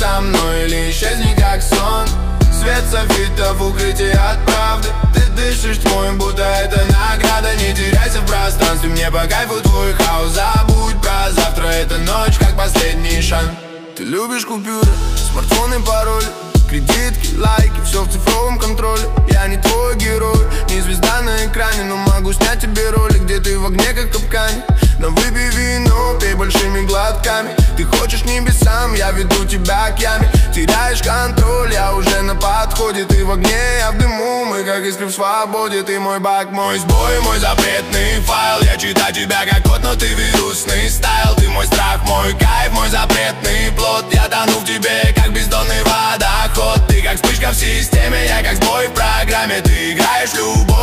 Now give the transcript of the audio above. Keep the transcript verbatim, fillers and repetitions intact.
со мной или исчезни как сон. Свет софитов, укрытие от правды. Ты дышишь тьмой, будто это награда. Не теряйся в пространстве, мне по кайфу твой хаос. Забудь про завтра, это ночь, как последний шанс. Ты любишь купюры, смартфоны, пароли, кредитки, лайки, все в цифровом контроле. Я не твой герой, не звезда на экране, но могу снять тебе ролик, где ты в огне, как в капкане. Но выпей вино, пей большими глотками. Ты хочешь небесам, я веду тебя к яме. Теряешь контроль, я уже на подходе. Ты в огне, я в дыму, мы как искры в свободе. Ты мой баг, мой сбой, мой запретный файл. Я читаю тебя как кот, но ты вирусный стайл. Ты мой страх, мой кайф, мой запретный плод. Я тону в тебе, как бездонный водоход. Ты как вспышка в системе, я как сбой в программе. Ты играешь любовь.